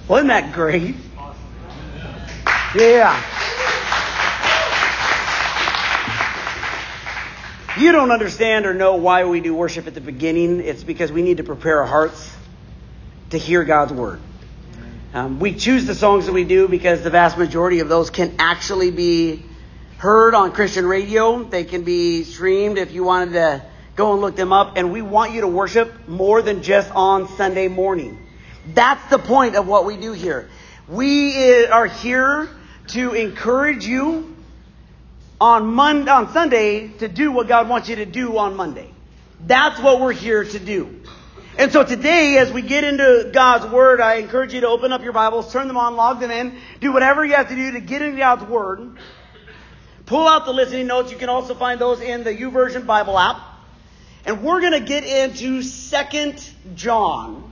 Wasn't that great? Yeah. You don't understand or know why we do worship at the beginning. It's because we need to prepare our hearts to hear God's word. We choose the songs that we do because the vast majority of those can actually be heard on Christian radio. They can be streamed if you wanted to go and look them up. And we want you to worship more than just on Sunday morning. That's the point of what we do here. We are here to encourage you on Sunday to do what God wants you to do on Monday. That's what we're here to do. And so today, as we get into God's Word, I encourage you to open up your Bibles, turn them on, log them in, do whatever you have to do to get into God's Word. Pull out the listening notes. You can also find those in the YouVersion Bible app. And we're going to get into 2 John.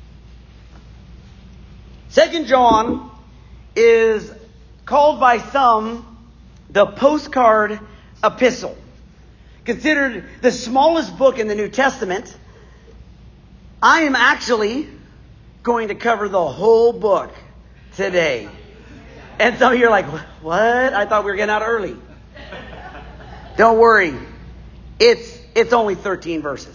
2 John is called by some the postcard epistle. Considered the smallest book in the New Testament, I am actually going to cover the whole book today. And some of you are like, what? I thought we were getting out early. Don't worry. It's only 13 verses.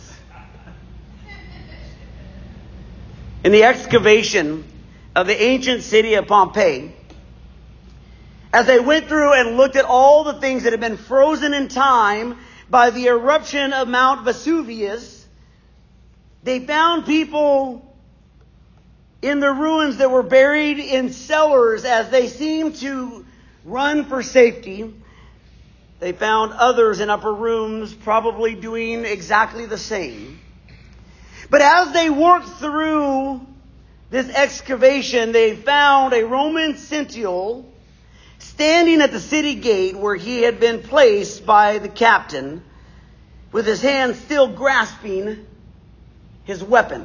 In the excavation of the ancient city of Pompeii, as they went through and looked at all the things that had been frozen in time by the eruption of Mount Vesuvius, they found people in the ruins that were buried in cellars as they seemed to run for safety. They found others in upper rooms probably doing exactly the same. But as they worked through this excavation, they found a Roman centurion standing at the city gate where he had been placed by the captain, with his hand still grasping his weapon.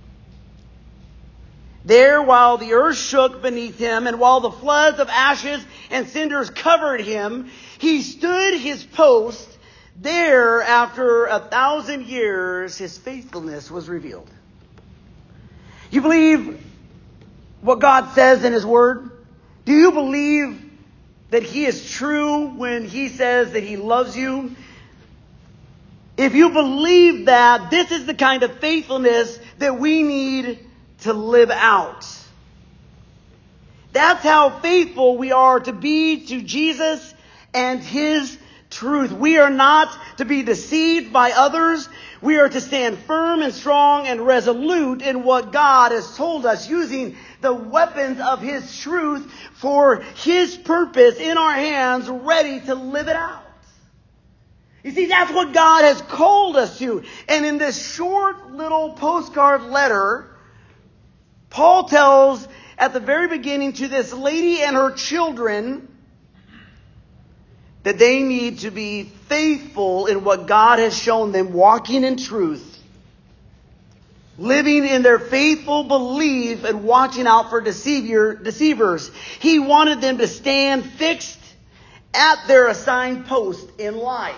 There, while the earth shook beneath him, and while the floods of ashes and cinders covered him, he stood his post. There, after 1,000 years, his faithfulness was revealed. You believe what God says in His Word? Do you believe that He is true when He says that He loves you? If you believe that, this is the kind of faithfulness that we need to live out. That's how faithful we are to be to Jesus and His truth. We are not to be deceived by others. We are to stand firm and strong and resolute in what God has told us, using the weapons of His truth for His purpose in our hands, ready to live it out. You see, that's what God has called us to. And in this short little postcard letter, Paul tells at the very beginning to this lady and her children that they need to be faithful in what God has shown them, walking in truth, living in their faithful belief, and watching out for deceivers. He wanted them to stand fixed at their assigned post in life.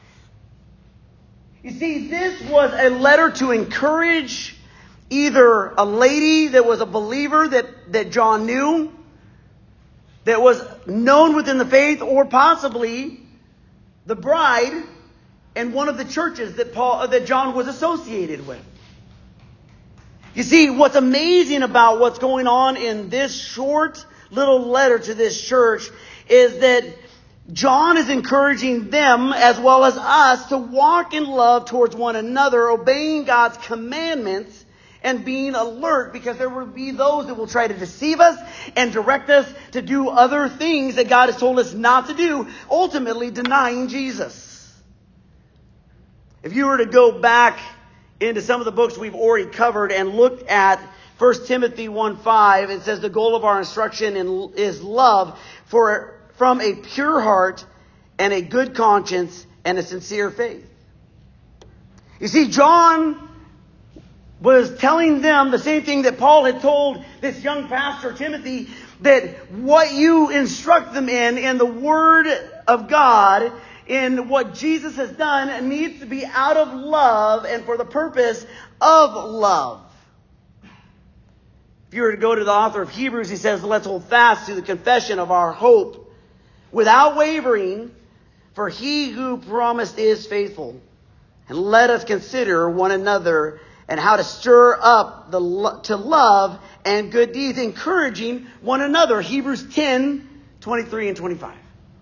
You see, this was a letter to encourage either a lady that was a believer that John knew, that was known within the faith, or possibly the bride in one of the churches that John was associated with. You see, what's amazing about what's going on in this short little letter to this church is that John is encouraging them as well as us to walk in love towards one another, obeying God's commandments and being alert, because there will be those that will try to deceive us and direct us to do other things that God has told us not to do, ultimately denying Jesus. If you were to go back into some of the books we've already covered and looked at 1 Timothy 1:5, it says the goal of our instruction is love from a pure heart and a good conscience and a sincere faith. You see, John was telling them the same thing that Paul had told this young pastor, Timothy, that what you instruct them in the Word of God, in what Jesus has done, needs to be out of love and for the purpose of love. If you were to go to the author of Hebrews, he says, let's hold fast to the confession of our hope without wavering, for he who promised is faithful. And let us consider one another and how to stir up to love and good deeds, encouraging one another. Hebrews 10:23 and 25.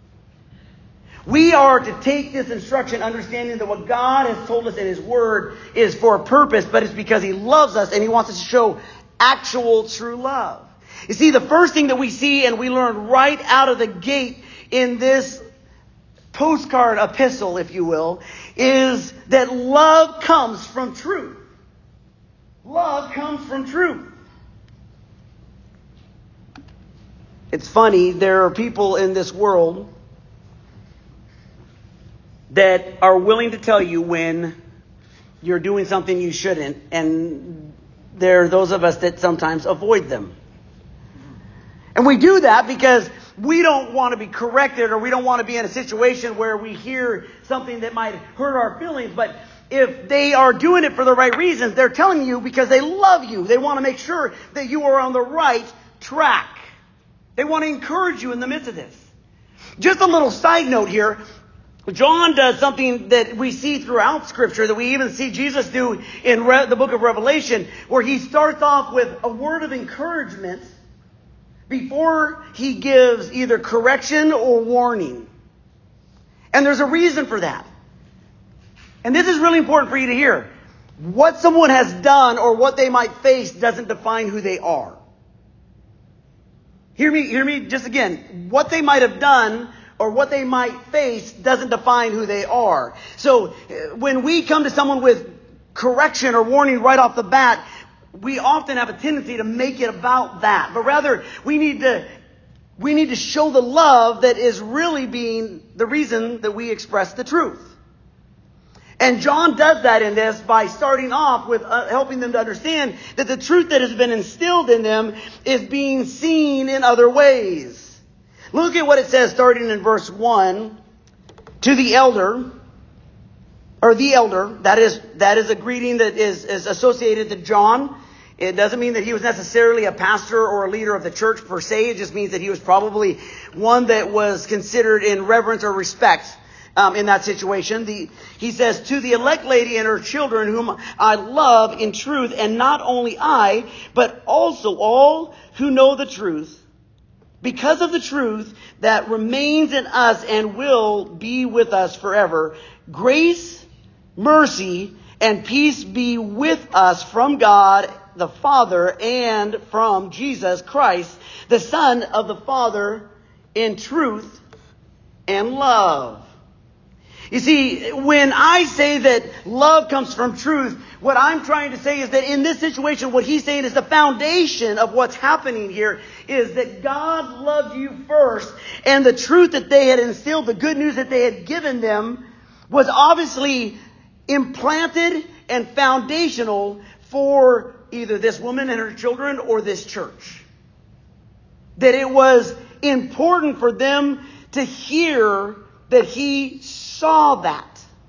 We are to take this instruction, understanding that what God has told us in His Word is for a purpose, but it's because He loves us and He wants us to show actual true love. You see, the first thing that we see and we learn right out of the gate in this postcard epistle, if you will, is that love comes from truth. Love comes from truth. It's funny, there are people in this world that are willing to tell you when you're doing something you shouldn't, and there are those of us that sometimes avoid them. And we do that because we don't want to be corrected, or we don't want to be in a situation where we hear something that might hurt our feelings. But if they are doing it for the right reasons, they're telling you because they love you. They want to make sure that you are on the right track. They want to encourage you in the midst of this. Just a little side note here. John does something that we see throughout Scripture, that we even see Jesus do in the book of Revelation, where he starts off with a word of encouragement before he gives either correction or warning. And there's a reason for that. And this is really important for you to hear. What someone has done or what they might face doesn't define who they are. Hear me just again. What they might have done or what they might face doesn't define who they are. So when we come to someone with correction or warning right off the bat, we often have a tendency to make it about that. But rather, we need to show the love that is really being the reason that we express the truth. And John does that in this by starting off with helping them to understand that the truth that has been instilled in them is being seen in other ways. Look at what it says starting in verse 1. To the elder, that is a greeting that is associated to John. It doesn't mean that he was necessarily a pastor or a leader of the church per se. It just means that he was probably one that was considered in reverence or respect in that situation. He says, to the elect lady and her children whom I love in truth, and not only I, but also all who know the truth, because of the truth that remains in us and will be with us forever. Grace, mercy, and peace be with us from God the Father and from Jesus Christ, the Son of the Father, in truth and love. You see, when I say that love comes from truth, what I'm trying to say is that in this situation, what he's saying is the foundation of what's happening here is that God loved you first, and the truth that they had instilled, the good news that they had given them, was obviously implanted and foundational for either this woman and her children or this church. That it was important for them to hear that he saw that.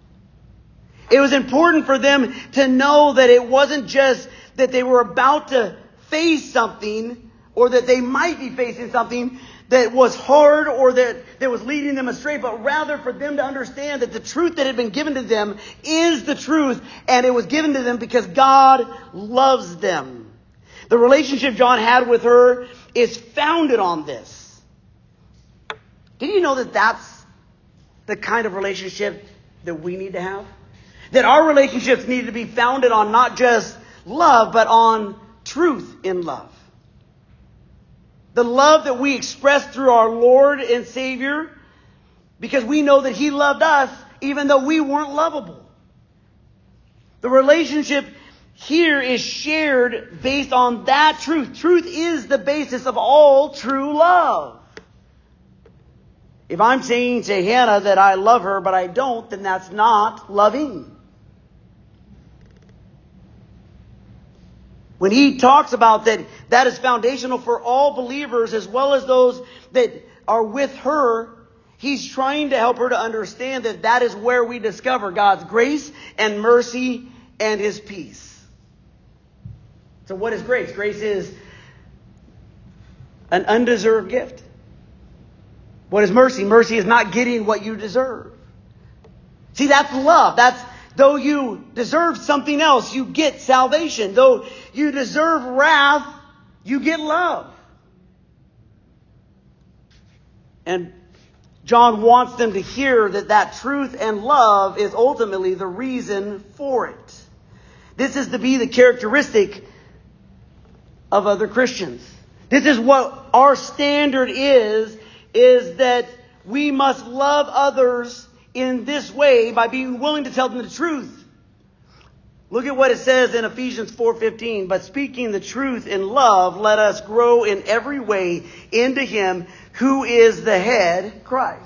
It was important for them to know that it wasn't just that they were about to face something, or that they might be facing something that was hard or that was leading them astray, but rather for them to understand that the truth that had been given to them is the truth, and it was given to them because God loves them. The relationship John had with her is founded on this. Did you know that that's the kind of relationship that we need to have? That our relationships need to be founded on not just love, but on truth in love. The love that we express through our Lord and Savior, because we know that He loved us even though we weren't lovable. The relationship here is shared based on that truth. Truth is the basis of all true love. If I'm saying to Hannah that I love her, but I don't, then that's not loving. When he talks about that is foundational for all believers as well as those that are with her, he's trying to help her to understand that that is where we discover God's grace and mercy and His peace. So what is grace? Grace is an undeserved gift. What is mercy? Mercy is not getting what you deserve. See, that's love. That's, though you deserve something else, you get salvation. Though you deserve wrath, you get love. And John wants them to hear that truth and love is ultimately the reason for it. This is to be the characteristic of other Christians. This is what our standard is that we must love others in this way by being willing to tell them the truth. Look at what it says in Ephesians 4:15. But speaking the truth in love, let us grow in every way into Him who is the head, Christ.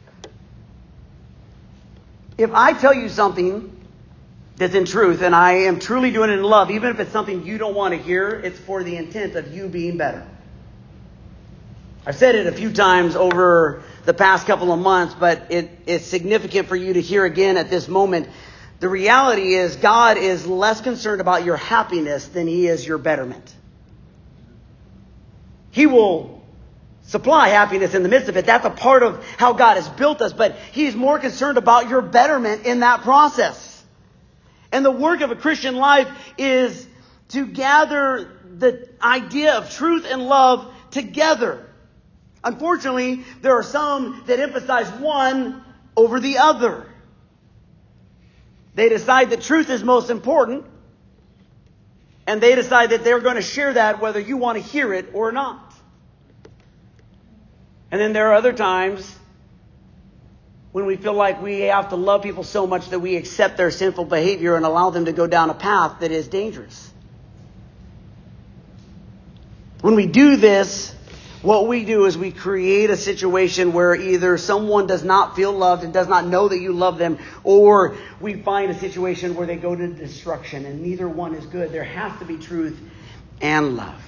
If I tell you something that's in truth and I am truly doing it in love, even if it's something you don't want to hear, it's for the intent of you being better. I've said it a few times over the past couple of months, but it's significant for you to hear again at this moment. The reality is God is less concerned about your happiness than He is your betterment. He will supply happiness in the midst of it. That's a part of how God has built us, but He's more concerned about your betterment in that process. And the work of a Christian life is to gather the idea of truth and love together. Unfortunately, there are some that emphasize one over the other. They decide that truth is most important, and they decide that they're going to share that whether you want to hear it or not. And then there are other times when we feel like we have to love people so much that we accept their sinful behavior and allow them to go down a path that is dangerous. When we do this, what we do is we create a situation where either someone does not feel loved and does not know that you love them, or we find a situation where they go to destruction, and neither one is good. There has to be truth and love.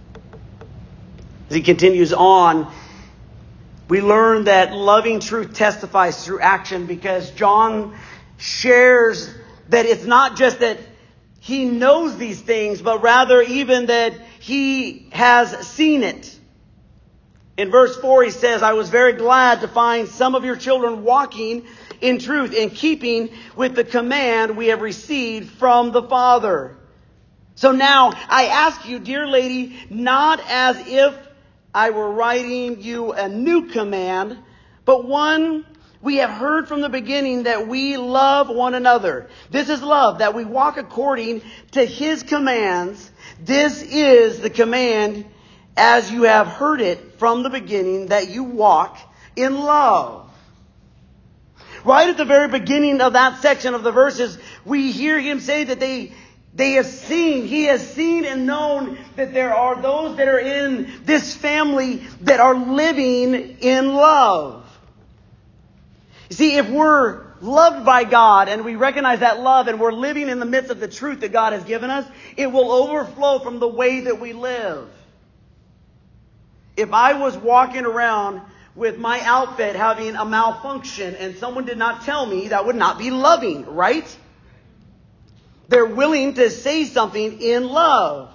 As he continues on, we learn that loving truth testifies through action, because John shares that it's not just that he knows these things, but rather even that he has seen it. In verse 4, he says, I was very glad to find some of your children walking in truth, in keeping with the command we have received from the Father. So now I ask you, dear lady, not as if I were writing you a new command, but one we have heard from the beginning, that we love one another. This is love, that we walk according to His commands. This is the command, as you have heard it from the beginning, that you walk in love. Right at the very beginning of that section of the verses, we hear him say that he has seen and known that there are those that are in this family that are living in love. You see, if we're loved by God and we recognize that love and we're living in the midst of the truth that God has given us, it will overflow from the way that we live. If I was walking around with my outfit having a malfunction and someone did not tell me, that would not be loving, right? They're willing to say something in love.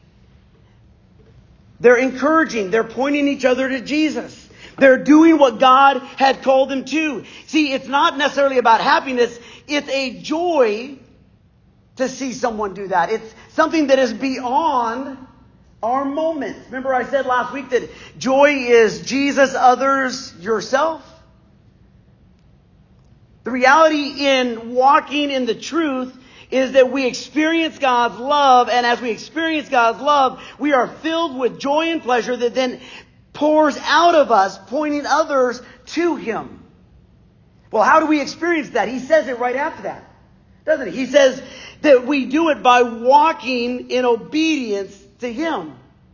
They're encouraging. They're pointing each other to Jesus. They're doing what God had called them to. See, it's not necessarily about happiness. It's a joy to see someone do that. It's something that is beyond our moments. Remember I said last week that joy is Jesus, others, yourself? The reality in walking in the truth is that we experience God's love, and as we experience God's love, we are filled with joy and pleasure that then pours out of us, pointing others to Him. Well, how do we experience that? He says it right after that, doesn't he? He says that we do it by walking in obedience to Him.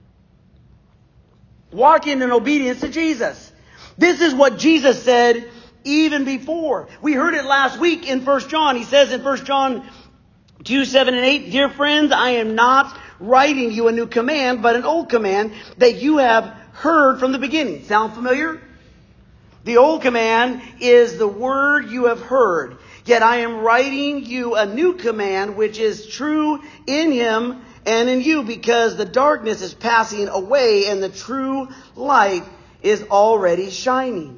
Walking in obedience to Jesus. This is what Jesus said even before. We heard it last week in 1 John. He says in 1 John 2, 7 and 8, Dear friends, I am not writing you a new command, but an old command that you have heard from the beginning. Sound familiar? The old command is the word you have heard. Yet I am writing you a new command, which is true in Him and in you, because the darkness is passing away and the true light is already shining.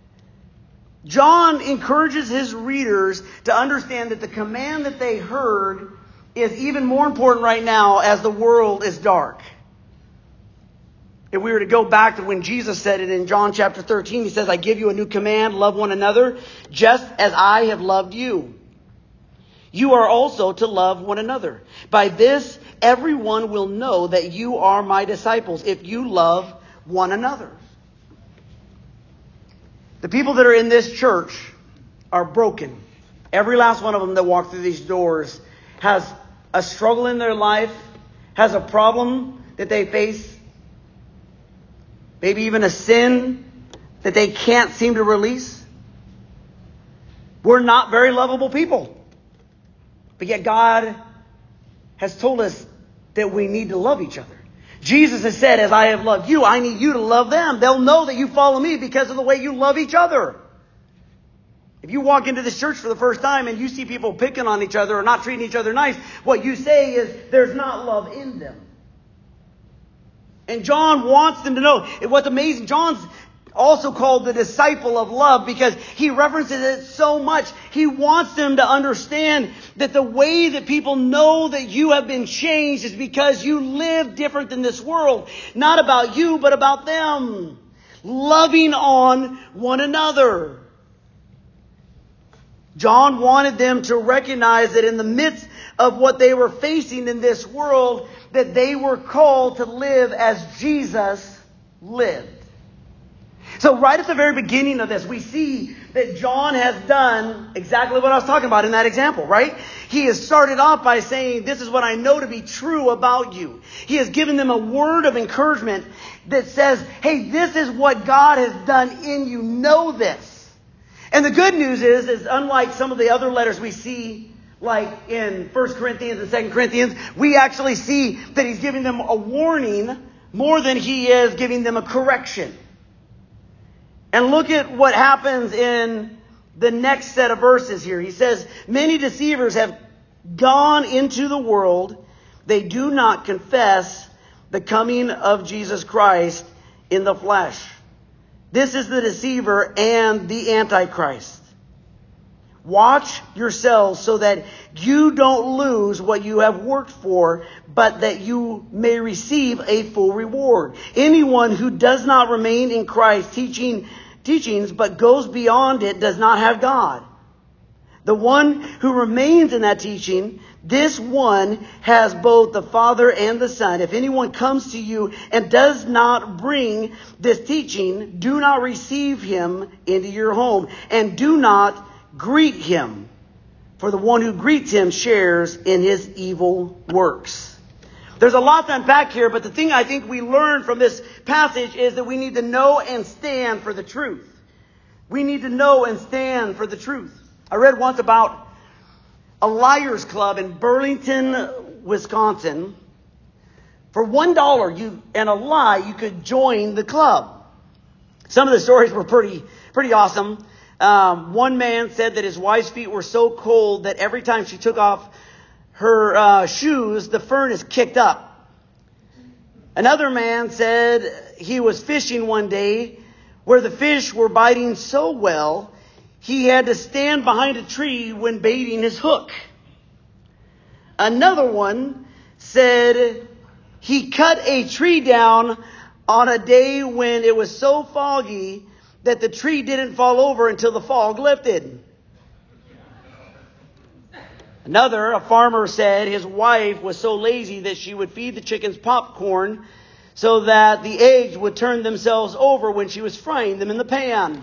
John encourages his readers to understand that the command that they heard is even more important right now as the world is dark. If we were to go back to when Jesus said it in John chapter 13, he says, I give you a new command, love one another, just as I have loved you. You are also to love one another. By this, everyone will know that you are my disciples, if you love one another. The people that are in this church are broken. Every last one of them that walk through these doors has a struggle in their life, has a problem that they face, maybe even a sin that they can't seem to release. We're not very lovable people. But yet God has told us that we need to love each other. Jesus has said, as I have loved you, I need you to love them. They'll know that you follow me because of the way you love each other. If you walk into this church for the first time and you see people picking on each other or not treating each other nice, what you say is there's not love in them. And John wants them to know. What's amazing, John's also called the disciple of love because he references it so much. He wants them to understand that the way that people know that you have been changed is because you live different than this world. Not about you, but about them. Loving on one another. John wanted them to recognize that in the midst of what they were facing in this world, that they were called to live as Jesus lived. So right at the very beginning of this, we see that John has done exactly what I was talking about in that example, right? He has started off by saying, this is what I know to be true about you. He has given them a word of encouragement that says, hey, this is what God has done in you. Know this. And the good news is unlike some of the other letters we see, like in 1 Corinthians and 2 Corinthians, we actually see that he's giving them a warning more than he is giving them a correction. And look at what happens in the next set of verses here. He says, many deceivers have gone into the world. They do not confess the coming of Jesus Christ in the flesh. This is the deceiver and the Antichrist. Watch yourselves so that you don't lose what you have worked for, but that you may receive a full reward. Anyone who does not remain in Christ's teachings, but goes beyond it, does not have God. The one who remains in that teaching, this one has both the Father and the Son. If anyone comes to you and does not bring this teaching, do not receive him into your home, and do not greet him, for the one who greets him shares in his evil works. There's a lot to unpack here, but the thing I think we learn from this passage is that we need to know and stand for the truth. We need to know and stand for the truth. I read once about a Liars Club in Burlington, Wisconsin. For $1 and a lie, you could join the club. Some of the stories were pretty awesome. One man said that his wife's feet were so cold that every time she took off her shoes, the furnace kicked up. Another man said he was fishing one day where the fish were biting so well, he had to stand behind a tree when baiting his hook. Another one said he cut a tree down on a day when it was so foggy that the tree didn't fall over until the fog lifted. Another, a farmer, said his wife was so lazy that she would feed the chickens popcorn so that the eggs would turn themselves over when she was frying them in the pan.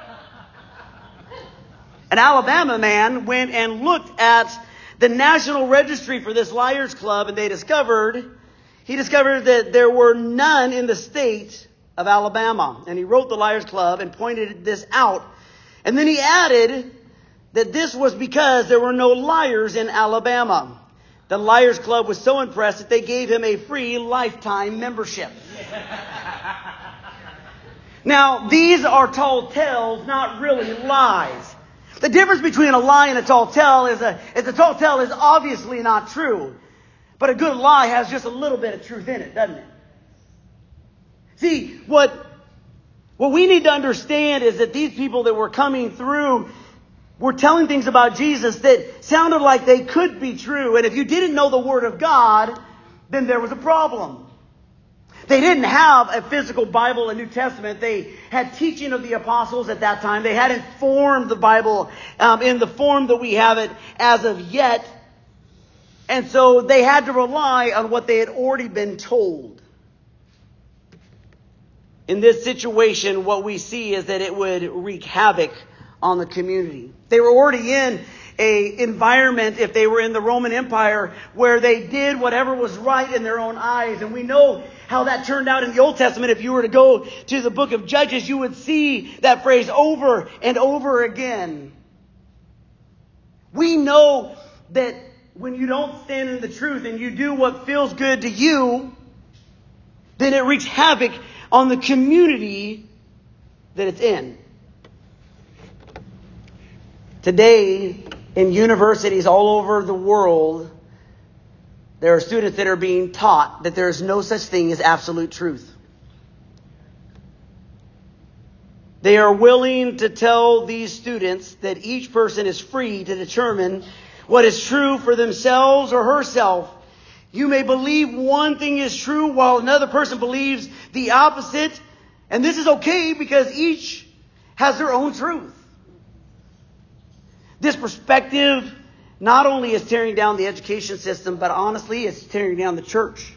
An Alabama man went and looked at the National Registry for this Liars Club, and he discovered that there were none in the state of Alabama. And he wrote the Liars Club and pointed this out. And then he added that this was because there were no liars in Alabama. The Liars Club was so impressed that they gave him a free lifetime membership. Now, these are tall tales, not really lies. The difference between a lie and a tall tale is a tall tale is obviously not true. But a good lie has just a little bit of truth in it, doesn't it? See, what we need to understand is that these people that were coming through were telling things about Jesus that sounded like they could be true. And if you didn't know the Word of God, then there was a problem. They didn't have a physical Bible, a New Testament. They had teaching of the apostles at that time. They hadn't formed the Bible in the form that we have it as of yet. And so they had to rely on what they had already been told. In this situation, what we see is that it would wreak havoc on the community. They were already in an environment, if they were in the Roman Empire, where they did whatever was right in their own eyes. And we know how that turned out in the Old Testament. If you were to go to the book of Judges, you would see that phrase over and over again. We know that when you don't stand in the truth and you do what feels good to you, then it wreaks havoc on the community that it's in. Today, in universities all over the world, there are students that are being taught that there is no such thing as absolute truth. They are willing to tell these students that each person is free to determine what is true for themselves or herself. You may believe one thing is true while another person believes the opposite. And this is okay because each has their own truth. This perspective not only is tearing down the education system, but honestly, it's tearing down the church.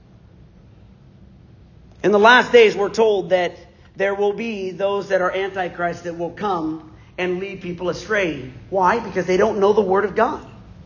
In the last days, we're told that there will be those that are antichrist that will come and lead people astray. Why? Because they don't know the Word of God.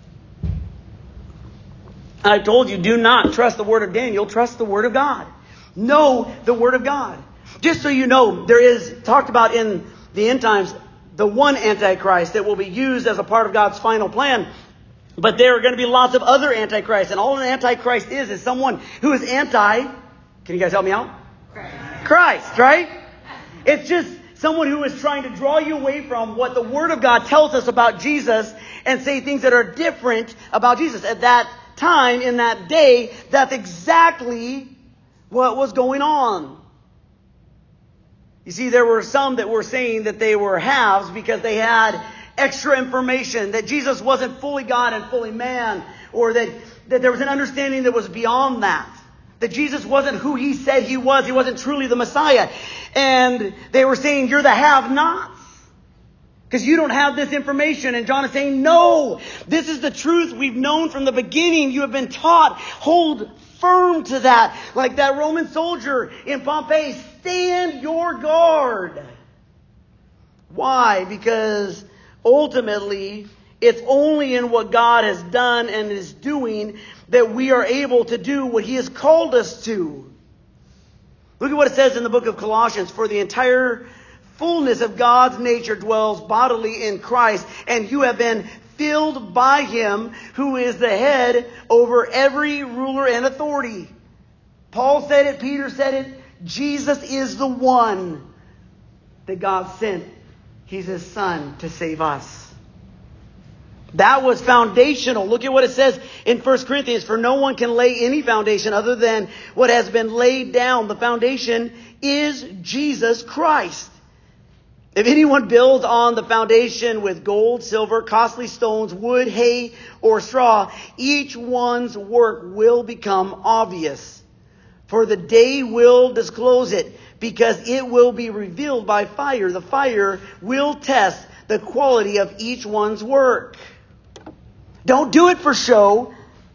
I told you, do not trust the word of Daniel. Trust the Word of God. Know the Word of God. Just so you know, there is talked about in the end times the one Antichrist that will be used as a part of God's final plan. But there are going to be lots of other Antichrists. And all an Antichrist is someone who is anti. Can you guys help me out? Christ, right? It's just someone who is trying to draw you away from what the Word of God tells us about Jesus and say things that are different about Jesus. At that time, in that day, that's exactly what was going on. You see, there were some that were saying that they were halves because they had extra information, that Jesus wasn't fully God and fully man, or that there was an understanding that was beyond that. That Jesus wasn't who he said he was. He wasn't truly the Messiah. And they were saying, you're the have-nots, because you don't have this information. And John is saying, no, this is the truth we've known from the beginning. You have been taught. Hold firm to that. Like that Roman soldier in Pompeii, stand your guard. Why? Because ultimately, it's only in what God has done and is doing that we are able to do what he has called us to. Look at what it says in the book of Colossians. For the entire fullness of God's nature dwells bodily in Christ, and you have been filled by him who is the head over every ruler and authority. Paul said it, Peter said it. Jesus is the one that God sent. He's his Son to save us. That was foundational. Look at what it says in 1 Corinthians. For no one can lay any foundation other than what has been laid down. The foundation is Jesus Christ. If anyone builds on the foundation with gold, silver, costly stones, wood, hay, or straw, each one's work will become obvious. For the day will disclose it, because it will be revealed by fire. The fire will test the quality of each one's work. Don't do it for show.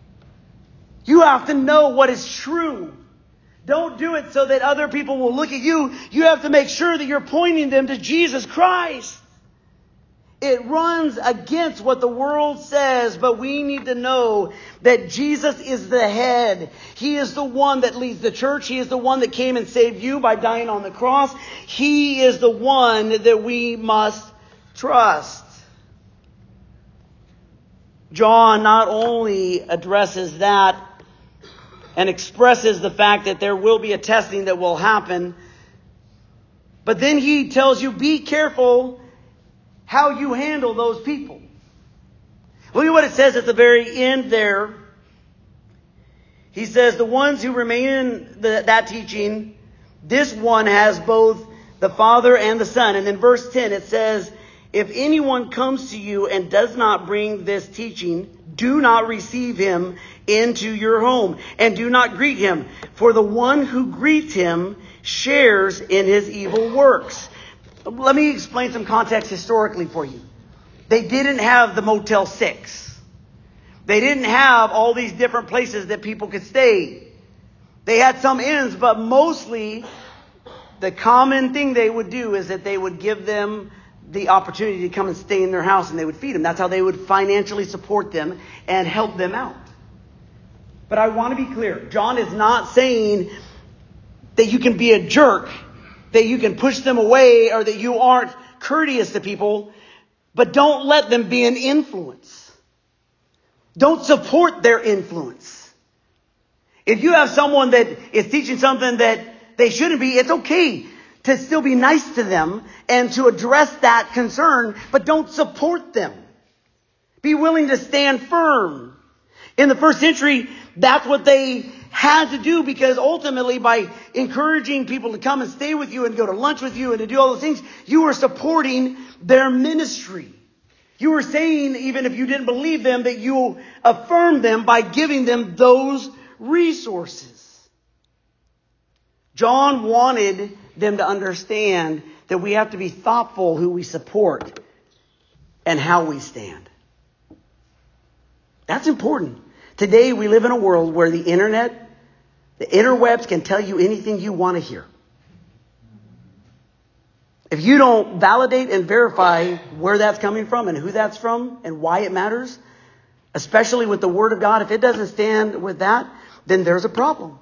You have to know what is true. Don't do it so that other people will look at you. You have to make sure that you're pointing them to Jesus Christ. It runs against what the world says, but we need to know that Jesus is the head. He is the one that leads the church. He is the one that came and saved you by dying on the cross. He is the one that we must trust. John not only addresses that and expresses the fact that there will be a testing that will happen, but then he tells you, be careful how you handle those people. Look at what it says at the very end there He says, the ones who remain in that teaching, this one has both the Father and the Son. And then verse 10, it says, if anyone comes to you and does not bring this teaching, do not receive him into your home and do not greet him. For the one who greets him shares in his evil works. Let me explain some context historically for you. They didn't have the Motel 6. They didn't have all these different places that people could stay. They had some inns, but mostly the common thing they would do is that they would give them the opportunity to come and stay in their house, and they would feed them. That's how they would financially support them and help them out. But I want to be clear. John is not saying that you can be a jerk, that you can push them away, or that you aren't courteous to people, but don't let them be an influence. Don't support their influence. If you have someone that is teaching something that they shouldn't be, it's okay to still be nice to them and to address that concern, but don't support them. Be willing to stand firm. In the first century, that's what they had to do, because ultimately by encouraging people to come and stay with you and go to lunch with you and to do all those things, you were supporting their ministry. You were saying, even if you didn't believe them, that you affirmed them by giving them those resources. John wanted them to understand that we have to be thoughtful who we support and how we stand. That's important. Today we live in a world where the internet, the interwebs can tell you anything you want to hear. If you don't validate and verify where that's coming from and who that's from and why it matters, especially with the Word of God, if it doesn't stand with that, then there's a problem.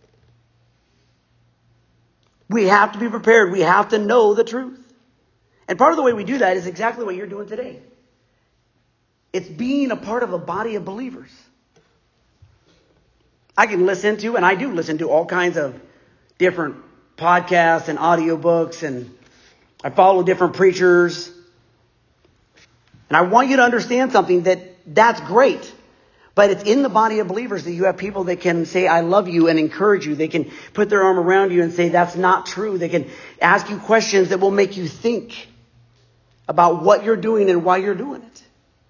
We have to be prepared. We have to know the truth. And part of the way we do that is exactly what you're doing today. It's being a part of a body of believers. I can listen to, and I do listen to, all kinds of different podcasts and audiobooks, and I follow different preachers. And I want you to understand something, that's great. But it's in the body of believers that you have people that can say, I love you, and encourage you. They can put their arm around you and say, that's not true. They can ask you questions that will make you think about what you're doing and why you're doing it.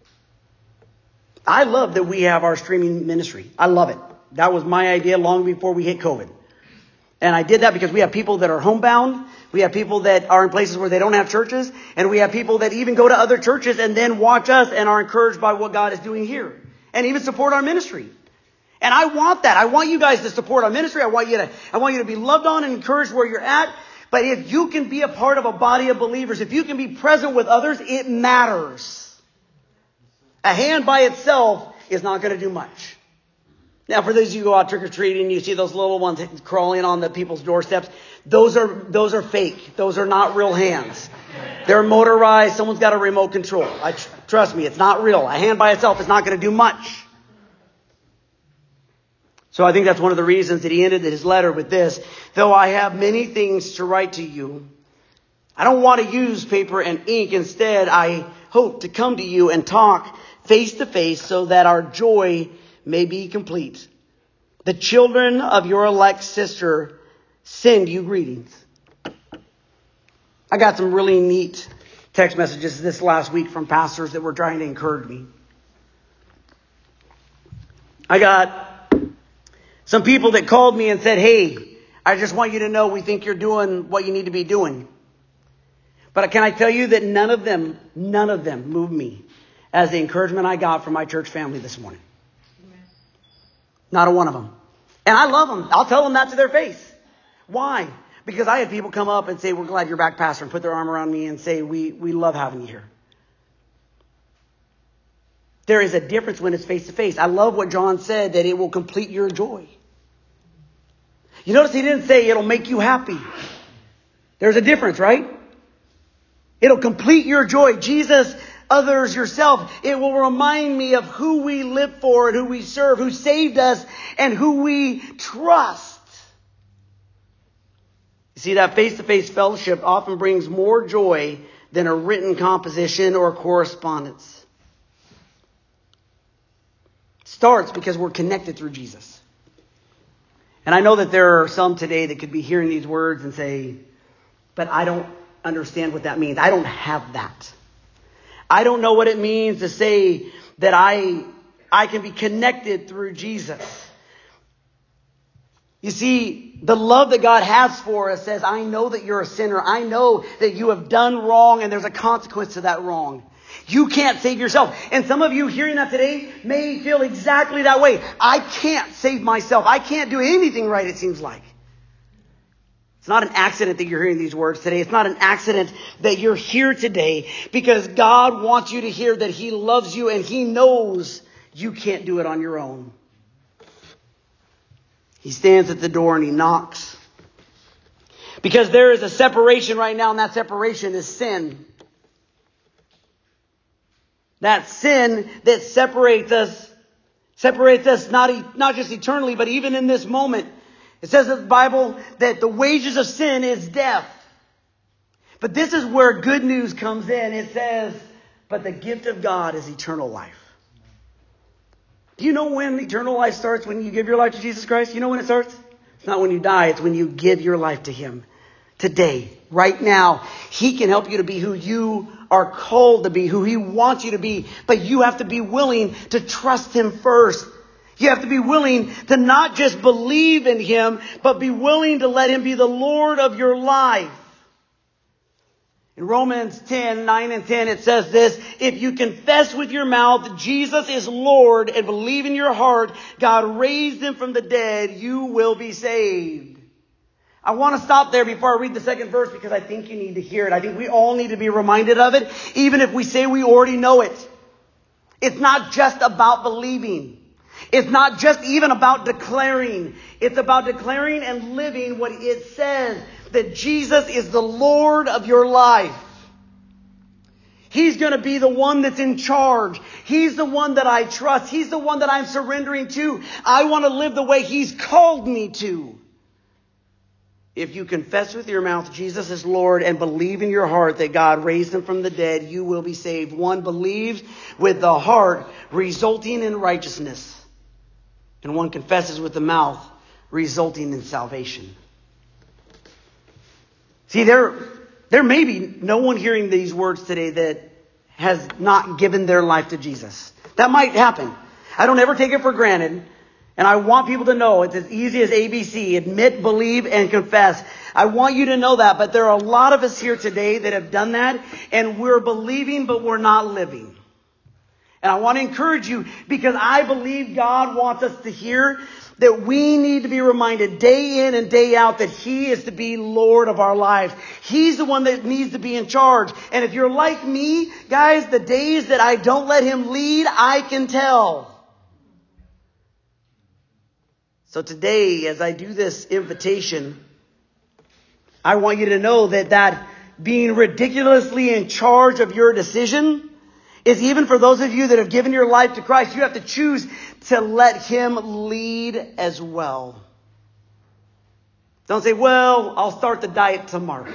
I love that we have our streaming ministry. I love it. That was my idea long before we hit COVID. And I did that because we have people that are homebound. We have people that are in places where they don't have churches. And we have people that even go to other churches and then watch us and are encouraged by what God is doing here. And even support our ministry. And I want that. I want you guys to support our ministry. I want you to be loved on and encouraged where you're at. But if you can be a part of a body of believers, if you can be present with others, it matters. A hand by itself is not going to do much. Now, for those of you who go out trick-or-treating, you see those little ones crawling on the people's doorsteps. Those are fake. Those are not real hands. They're motorized. Someone's got a remote control. Trust me, it's not real. A hand by itself is not going to do much. So I think that's one of the reasons that he ended his letter with this. Though I have many things to write to you, I don't want to use paper and ink. Instead, I hope to come to you and talk face to face so that our joy may be complete. The children of your elect sister send you greetings. I got some really neat text messages this last week from pastors that were trying to encourage me. I got some people that called me and said, hey, I just want you to know we think you're doing what you need to be doing. But can I tell you that none of them moved me as the encouragement I got from my church family this morning. Amen. Not a one of them. And I love them. I'll tell them that to their face. Why? Because I had people come up and say, we're glad you're back, Pastor, and put their arm around me and say, we love having you here. There is a difference when it's face to face. I love what John said, that it will complete your joy. You notice he didn't say it'll make you happy. There's a difference, right? It'll complete your joy. Jesus, others, yourself. It will remind me of who we live for and who we serve, who saved us and who we trust. You see, that face-to-face fellowship often brings more joy than a written composition or correspondence. It starts because we're connected through Jesus. And I know that there are some today that could be hearing these words and say, but I don't understand what that means. I don't have that. I don't know what it means to say that I can be connected through Jesus. You see, the love that God has for us says, I know that you're a sinner. I know that you have done wrong and there's a consequence to that wrong. You can't save yourself. And some of you hearing that today may feel exactly that way. I can't save myself. I can't do anything right, it seems like. It's not an accident that you're hearing these words today. It's not an accident that you're here today, because God wants you to hear that He loves you and He knows you can't do it on your own. He stands at the door and He knocks. Because there is a separation right now, and that separation is sin. That sin that separates us not just eternally, but even in this moment. It says in the Bible that the wages of sin is death. But this is where good news comes in. It says, but the gift of God is eternal life. Do you know when eternal life starts? When you give your life to Jesus Christ? You know when it starts? It's not when you die. It's when you give your life to Him. Today, right now, He can help you to be who you are called to be, who He wants you to be. But you have to be willing to trust Him first. You have to be willing to not just believe in Him, but be willing to let Him be the Lord of your life. In Romans 10:9 and 10, it says this: if you confess with your mouth Jesus is Lord and believe in your heart God raised Him from the dead, you will be saved. I want to stop there before I read the second verse, because I think you need to hear it. I think we all need to be reminded of it, even if we say we already know it. It's not just about believing. It's not just even about declaring. It's about declaring and living what it says, that Jesus is the Lord of your life. He's going to be the one that's in charge. He's the one that I trust. He's the one that I'm surrendering to. I want to live the way He's called me to. If you confess with your mouth Jesus is Lord and believe in your heart that God raised Him from the dead, you will be saved. One believes with the heart, resulting in righteousness. And one confesses with the mouth, resulting in salvation. See, there may be no one hearing these words today that has not given their life to Jesus. That might happen. I don't ever take it for granted. And I want people to know it's as easy as ABC. Admit, believe, and confess. I want you to know that. But there are a lot of us here today that have done that. And we're believing, but we're not living. And I want to encourage you, because I believe God wants us to hear that we need to be reminded day in and day out that He is to be Lord of our lives. He's the one that needs to be in charge. And if you're like me, guys, the days that I don't let Him lead, I can tell. So today, as I do this invitation, I want you to know that being ridiculously in charge of your decision is even for those of you that have given your life to Christ. You have to choose to let Him lead as well. Don't say, well, I'll start the diet tomorrow.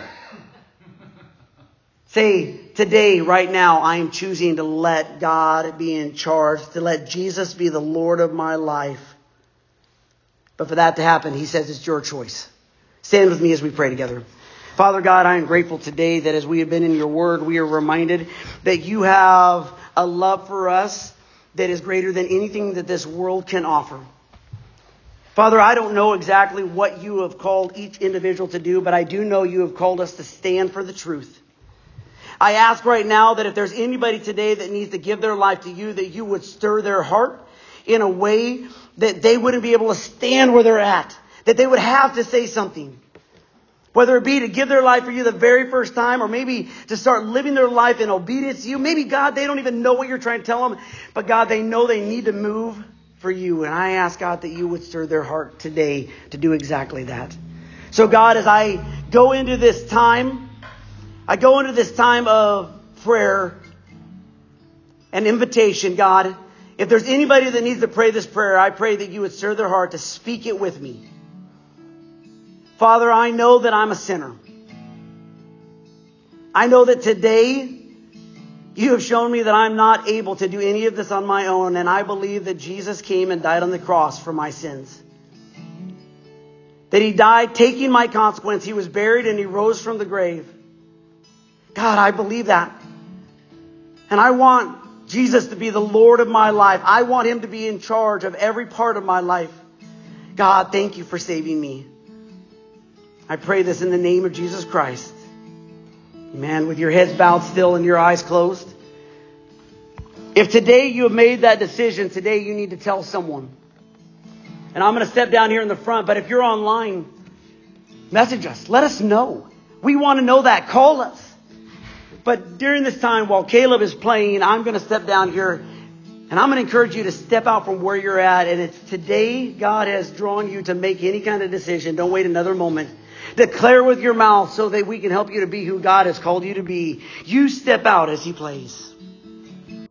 Say, today, right now, I am choosing to let God be in charge, to let Jesus be the Lord of my life. But for that to happen, He says it's your choice. Stand with me as we pray together. Father God, I am grateful today that as we have been in your word, we are reminded that you have a love for us that is greater than anything that this world can offer. Father, I don't know exactly what you have called each individual to do, but I do know you have called us to stand for the truth. I ask right now that if there's anybody today that needs to give their life to you, that you would stir their heart in a way that they wouldn't be able to stand where they're at, that they would have to say something. Whether it be to give their life for you the very first time, or maybe to start living their life in obedience to you. Maybe, God, they don't even know what you're trying to tell them, but God, they know they need to move for you. And I ask, God, that you would stir their heart today to do exactly that. So, God, as I go into this time of prayer and invitation, God, if there's anybody that needs to pray this prayer, I pray that you would stir their heart to speak it with me. Father, I know that I'm a sinner. I know that today you have shown me that I'm not able to do any of this on my own, and I believe that Jesus came and died on the cross for my sins. that he died taking my consequence. He was buried and he rose from the grave. God, I believe that. And I want Jesus to be the Lord of my life. I want him to be in charge of every part of my life. God, thank you for saving me. I pray this in the name of Jesus Christ. Amen. With your heads bowed still and your eyes closed. If today you have made that decision, today you need to tell someone. And I'm going to step down here in the front, but if you're online, message us. Let us know. We want to know that. Call us. But during this time, while Caleb is playing, I'm going to step down here and I'm going to encourage you to step out from where you're at. And it's today God has drawn you to make any kind of decision. Don't wait another moment. Declare with your mouth so that we can help you to be who God has called you to be. You step out as he plays.